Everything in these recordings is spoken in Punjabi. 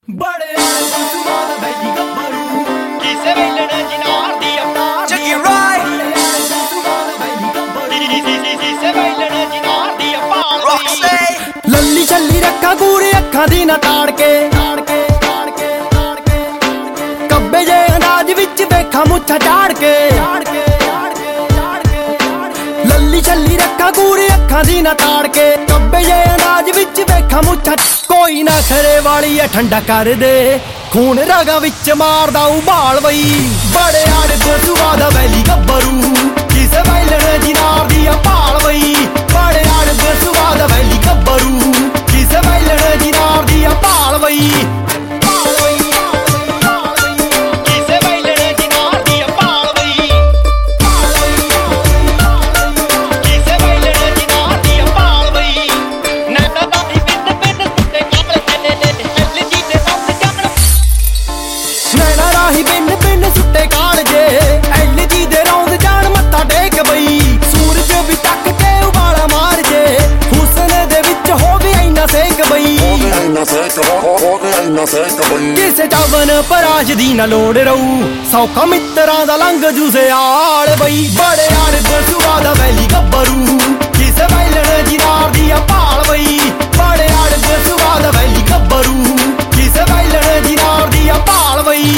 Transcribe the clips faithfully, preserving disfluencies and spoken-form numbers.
ਬੜੇ ਸੁਮਾਨ ਬੈਲੀ ਗੱਭਰੂ ਕਿਸੇ ਵੇਲਣ ਜਿਨਾਰ ਦੀ ਅਵਤਾਰ Check it right ਸੁਮਾਨ ਬੈਲੀ ਗੱਭਰੂ ਕਿਸੇ ਵੇਲਣ ਜਿਨਾਰ ਦੀ ਅਪਾਰ Roxy ਲੱਲੀ ਛੱਲੀ ਰੱਖਾਂ ਗੂੜੇ ਅੱਖਾਂ ਦੀ ਨਾ ਤਾੜ ਕੇ ਤਾੜ ਕੇ ਤਾੜ ਕੇ ਤਾੜ ਕੇ ਕੱਬੇ ਜੇ ਅੰਦਾਜ਼ ਵਿੱਚ ਵੇਖਾਂ ਮੁੱਛਾਂ ਝਾੜ ਕੇ ਝਾੜ ਕੇ ਝਾੜ ਕੇ ਝਾੜ ਕੇ ਲੱਲੀ ਛੱਲੀ ਰੱਖਾਂ ਗੂੜੇ ਅੱਖਾਂ ਦੀ ਨਾ ਤਾੜ ਕੇ ਕੱਬੇ ਜੇ ਅੰਦਾਜ਼ ਵਿੱਚ ਵੇਖਾਂ ਮੁੱਛਾਂ ਕੋਈ ਨਾ ਖਰੇ ਵਾਲੀ ਐ ਠੰਡਾ ਕਰ ਦੇ ਖੂਨ ਰਾਗਾਂ ਵਿੱਚ ਮਾਰਦਾ ਉਬਾਲ ਬਈ ਬੜੇ ਆੜ ਬਸੂਆ ਦਾ ਵੈਲੀ ਗੱਭਰੂ ਕਿਸੇ ਵੈਲਣ ਜਿਨਾਰ ਦੀ ਆ ਭਾਲ ਬਈ ਬੜੇ ਆੜ ਬਸੂਆ ਦਾ ਵੈਲੀ ਗੱਭਰੂ ਕਿਸੇ ਵੈਲਣ ਜਿਨਾਰ ਦੀ ਆ ਭਾਲ ਬਈ ਕਿਸੇ ਵੇਲਣ ਜਿਨਾਰ ਦੀ ਅਪਾਰ ਬਈ ਕਿਸੇ ਵੇਲਣ ਜਿਨਾਰ ਦੀ ਅਪਾਰ ਬਈ ਨੈਣਾ ਦਾ ਹੀ ਬਿੰਦ ਬਿੰਦ ਸੁੱਤੇ ਕਾਲ ਚੱਲੇ ਐਲ ਜੀ ਦੇ ਸੌਂਦ ਜਾਣ ਨੈਣਾ ਰਾਹੀ ਬਿੰਨ ਬਿੰਨ ਸੁੱਟੇ ਕਾਲ ਜੇ ਐਲ ਜੀ ਦੇ ਰੌਂਦ ਜਾਣ ਮੱਥਾ ਟੇਕ ਬਈ ਸੂਰਜ ਵੀ ਤੱਕ ਕੇ ਉਬਾਲਾ ਮਾਰ ਜੇ ਹੁਸਨ ਦੇ ਵਿੱਚ ਹੋਵੇ ਇੰਨਾ ਸੇਕ ਬਈ ਕਿਸੇ ਚਾਵਨ ਪਰਾਜ ਦੀ ਨਾ ਲੋੜ ਰਹੂ ਸੌਖਾ ਮਿੱਤਰਾਂ ਦਾ ਲੰਘ ਜੂਸੇ ਆਲ ਬਈ ਬੜੇ ਆੜ ਬਸੂਆ ਦਾ ਵੈਲੀ ਗੱਭਰੂ ਕਿਸੇ ਵੈਲਣ ਜਿਨਾਰ ਦੀ ਆ ਭਾਲ ਬਈ ਬੜੇ ਆੜ ਬਸੂਆ ਦਾ ਵੈਲੀ ਗੱਭਰੂ ਕਿਸੇ ਵੈਲਣ ਜਿਨਾਰ ਦੀ ਆ ਭਾਲ ਬਈ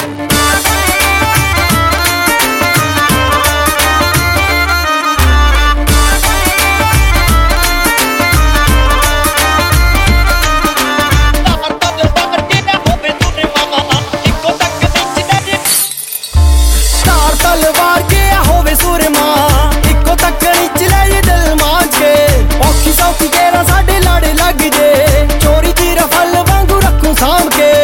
ਤਾਰ ਤਲਵਾਰ ਕੇ ਹੋਵੇ ਸੁਰਮਾ ਇੱਕੋ ਤੱਕਣੀ ਚ ਲੈ ਜੇ ਦਿਲ ਮਾਂਝ ਕੇ ਔਖੀ ਸੌਖੀ ਕੇਰਾ ਸਾਡੇ ਲਾੜੇ ਲੱਗ ਜੇ ਚੋਰੀ ਦੀ ਰਫਲ ਵਾਂਗੂ ਰੱਖੂ ਸਾਂਭ ਕੇ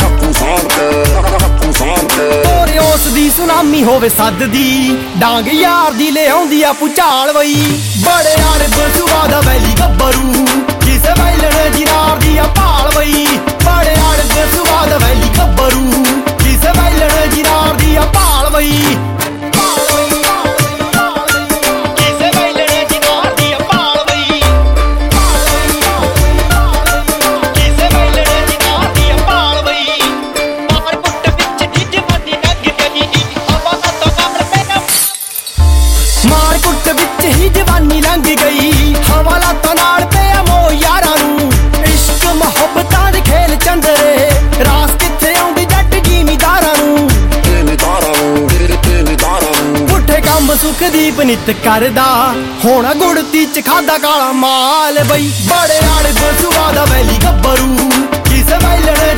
ਤੋਰੇ ਉਸ ਦੀ ਸੁਨਾਮੀ ਹੋਵੇ ਸੱਦ ਦੀ ਡਾਂਗ ਯਾਰ ਦੀ ਲੈ ਆਉਂਦੀ ਆ ਪੁਚਾਲ ਬਈ ਬੜੇ ਆੜ ਬਸੂਆ ਦਾ ਵੈਲੀ ਗੱਭਰੂ ਕਿਸੇ ਵੈਲਣ ਜਿਨਾਰ ਦੀ ਆ ਭਾਲ ਬਈ ਬੜੇ ਆੜ ਬਸੂਆ ਦਾ ਵੈਲੀ ਗੱਭਰੂ ਕਿਸੇ ਵੈਲਣ ਜਿਨਾਰ ਦੀ ਆ ਭਾਲ ਬਈ ਕਿਸੇ ਵੇਲਣ ਜਿਨਾਰ ਦੀ ਅਪਾਰ ਬਈ ਕਿਸੇ ਵੇਲਣ ਜਿਨਾਰ ਦੀ ਅਪਾਰ ਬਈ ਮਾਰ ਕੁੱਟ ਵਿੱਚ ਦੀ ਜਵਾਨੀ ਲੱਗ ਗਈ ਹਵਾ ਤੋਂ ਕਾਬਲ ਪੈਣਾ ਮਾਰ ਕੁੱਟ ਵਿੱਚ ਹੀ ਜਵਾਨੀ ਲੰਘ ਗਈ ਹਵਾ ਲਾਤਾਂ ਨਾਲ ਪਿਆ ਮੋ ਯਾਰਾਂ ਨੂੰ ਇਸ਼ਕ ਮੁਹੱਬਤਾਂ ਦੇ ਖੇਲ ਚੰਦਰੇ ਰਾਸ ਕਿੱਥੇ ਆਉਂਦੀ ਜੱਟ ਜ਼ਿਮੀਦਾਰਾਂ ਨੂੰ ਪੁੱਠੇ ਕੰਮ ਸੁਖਦੀਪ ਨਿਤ ਕਰਦਾ ਹੋਣਾ ਗੁੜਤੀ ਚ ਖਾਦਾ ਕਾਲਾ ਮਾਲ ਬਈ ਬੜੇ ਆੜ ਬਸੂਆ ਦਾ ਵੈਲੀ ਗੱਭਰੂ ਕਿਸੇ ਵੈਲਣ